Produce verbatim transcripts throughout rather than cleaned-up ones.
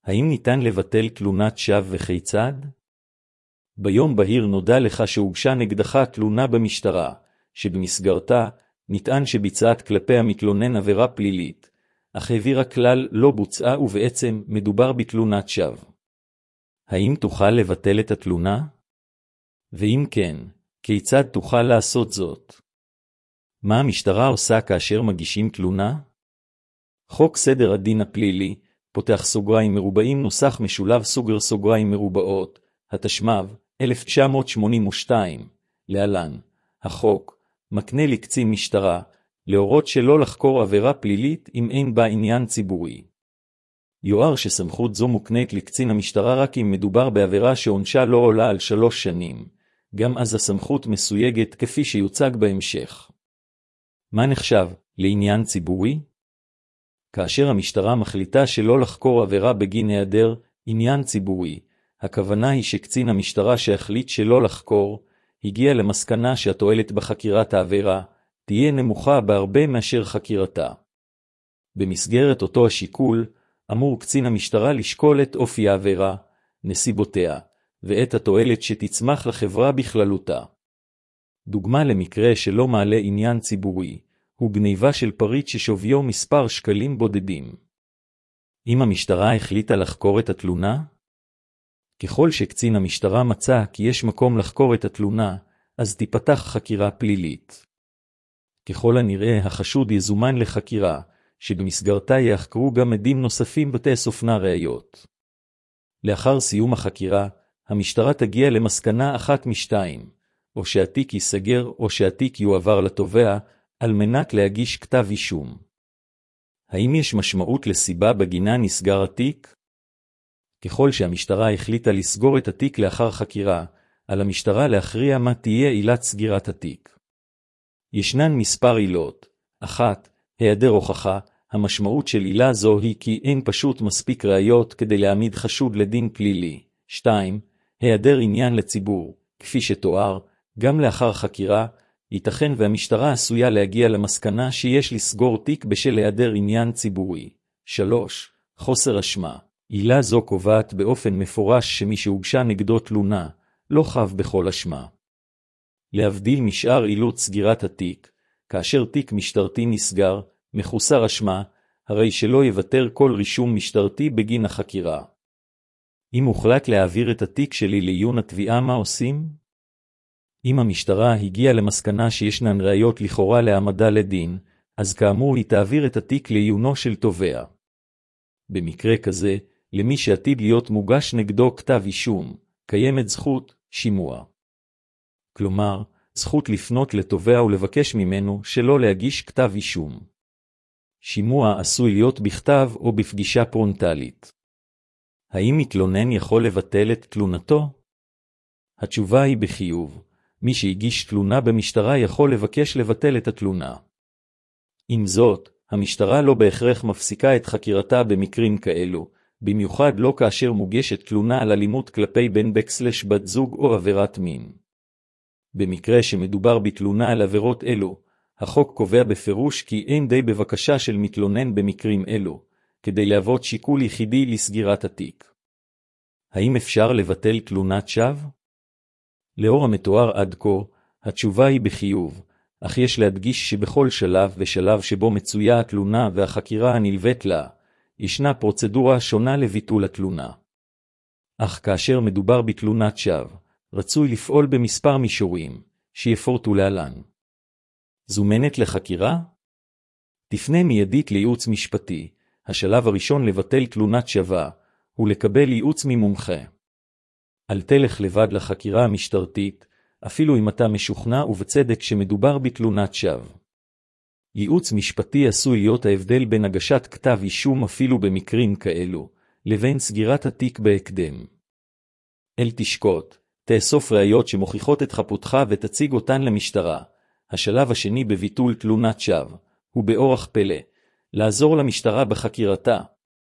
האם ניתן לבטל תלונת שווא וכיצד? ביום בהיר נודע לך שהוגשה נגדך תלונה במשטרה, שבמסגרתה נטען שביצעת כלפי המתלונן עבירה פלילית, אך העבירה כלל לא בוצעה ובעצם מדובר בתלונת שווא. האם תוכל לבטל את התלונה? ואם כן, כיצד תוכל לעשות זאת? מה המשטרה עושה כאשר מגישים תלונה? חוק סדר הדין הפלילי, פותח סוגריים מרובעים נוסח משולב סוגר סוגריים מרובעות, התשמ"ב אלף תשע מאות שמונים ושתיים, להלן, החוק, מקנה לקצין משטרה, להורות שלא לחקור עבירה פלילית אם אין בה עניין ציבורי. יוער שסמכות זו מוקנית לקצין המשטרה רק אם מדובר בעבירה שעונשה לא עולה על שלוש שנים, גם אז הסמכות מסויגת כפי שיוצג בהמשך. מה נחשב לעניין ציבורי? כאשר המשטרה מחליטה שלא לחקור עבירה בגין היעדר עניין ציבורי, הכוונה היא שקצין המשטרה שהחליט שלא לחקור, הגיע למסקנה שהתועלת בחקירת העבירה תהיה נמוכה בהרבה מאשר חקירתה. במסגרת אותו השיקול, אמור קצין המשטרה לשקול את אופי העבירה, נסיבותיה, ואת התועלת שתצמח לחברה בכללותה. דוגמה למקרה שלא מעלה עניין ציבורי, הוא גניבה של פריט ששוויו מספר שקלים בודדים. אם המשטרה החליטה לחקור את התלונה? ככל שקצין המשטרה מצא כי יש מקום לחקור את התלונה, אז תיפתח חקירה פלילית. ככל הנראה החשוד יזומן לחקירה, שבמסגרתה יחקרו גם עדים נוספים ותאסופנה ראיות. לאחר סיום החקירה, המשטרה תגיע למסקנה אחת משתיים, או שהתיק ייסגר או שהתיק יועבר לתובע, על מנת להגיש כתב אישום. האם יש משמעות לסיבה בגינה נסגר התיק? ככל שהמשטרה החליטה לסגור את התיק לאחר חקירה, על המשטרה להכריע מה תהיה עילת סגירת התיק. ישנן מספר עילות. אחת, היעדר הוכחה. המשמעות של עילה זו היא כי אין פשוט מספיק ראיות כדי להעמיד חשוד לדין פלילי. שתיים, היעדר עניין לציבור. כפי שתואר, גם לאחר חקירה, ייתכן והמשטרה עשויה להגיע למסקנה שיש לסגור תיק בשל היעדר עניין ציבורי. שלוש, חוסר אשמה. עילה זו קובעת באופן מפורש שמי שהוגשה נגדו תלונה, לא חב בכל אשמה. להבדיל משאר עילות סגירת התיק, כאשר תיק משטרתי נסגר, מחוסר אשמה, הרי שלא יוותר כל רישום משטרתי בגין החקירה. אם הוחלט להעביר את התיק שלי לעיון התביעה, מה עושים? אם המשטרה הגיעה למסקנה שישנן ראיות לכאורה להעמדה לדין, אז כאמור היא תעביר את התיק לעיונו של תובע. במקרה כזה, למי שעתיד להיות מוגש נגדו כתב אישום, קיימת זכות שימוע. כלומר, זכות לפנות לתובע ולבקש ממנו שלא להגיש כתב אישום. שימוע עשוי להיות בכתב או בפגישה פרונטלית. האם מתלונן יכול לבטל את תלונתו? התשובה היא בחיוב. מי שהגיש תלונה במשטרה יכול לבקש לבטל את התלונה. עם זאת, המשטרה לא בהכרח מפסיקה את חקירתה במקרים כאלו, במיוחד לא כאשר מוגשת תלונה על אלימות כלפי בן בקסלש בת זוג או עבירת מין. במקרה שמדובר בתלונה על עבירות אלו, החוק קובע בפירוש כי אין די בבקשה של מתלונן במקרים אלו, כדי להוות שיקול יחידי לסגירת התיק. האם אפשר לבטל תלונת שווא? לאור המתואר עד כה, התשובה היא בחיוב, אך יש להדגיש שבכל שלב ושלב שבו מצויה התלונה והחקירה הנלווית לה, ישנה פרוצדורה שונה לביטול התלונה. אך כאשר מדובר בתלונת שווא, רצוי לפעול במספר מישורים, שיפורטו להלן. זומנת לחקירה? תפנה מיידית לייעוץ משפטי. השלב הראשון לבטל תלונת שווא, הוא לקבל ייעוץ ממומחה. אל תלך לבד לחקירה המשטרתית, אפילו אם אתה משוכנע ובצדק שמדובר בתלונת שווא. ייעוץ משפטי עשוי להיות ההבדל בין הגשת כתב אישום אפילו במקרים כאלו, לבין סגירת התיק בהקדם. אל תשקוט, תאסוף ראיות שמוכיחות את חפותך ותציג אותן למשטרה. השלב השני בביטול תלונת שווא, הוא באורח פלא, לעזור למשטרה בחקירתה.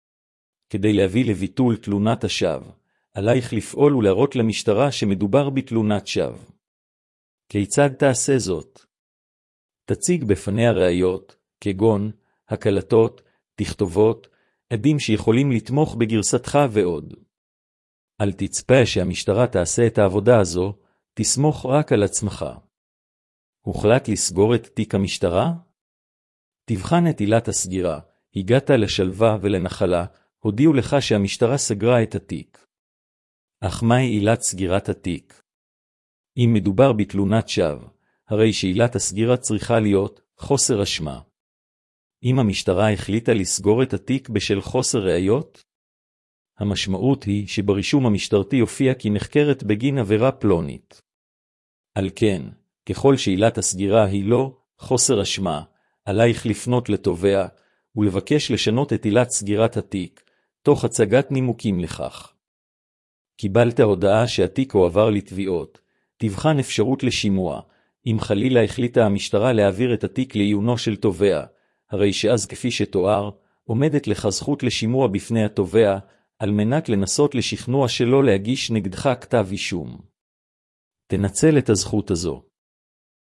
כדי להביא לביטול תלונת השווא, עלייך לפעול ולהראות למשטרה שמדובר בתלונת שווא. כיצד תעשה זאת? תציג בפניה ראיות, כגון הקלטות, תכתובות, עדים שיכולים לתמוך בגרסתך ועוד. אל תצפה שהמשטרה תעשה את העבודה הזו, תסמוך רק על עצמך. הוחלט לסגור את תיק המשטרה? תבחן את עילת הסגירה, הגעת לשלווה ולנחלה, הודיעו לך שהמשטרה סגרה את התיק. אך מהי עילת סגירת התיק? אם מדובר בתלונת שווא, הרי שעילת הסגירה צריכה להיות חוסר אשמה. אם המשטרה החליטה לסגור את התיק בשל חוסר ראיות, המשמעות היא שברישום המשטרתי יופיע כי נחקרת בגין עבירה פלונית. על כן, ככל שעילת הסגירה היא לא חוסר אשמה, עלייך לפנות לתובע ולבקש לשנות את עילת סגירת התיק, תוך הצגת נימוקים לכך. קיבלת הודעה שהתיק הועבר לתביעות, תבחן אפשרות לשימוע. אם חלילה החליטה המשטרה להעביר את התיק לעיונו של תובע, הרי שאז כפי שתואר, עומדת לך זכות לשימוע בפני התובע, על מנת לנסות לשכנוע שלא להגיש נגדך כתב אישום. תנצל את הזכות הזו.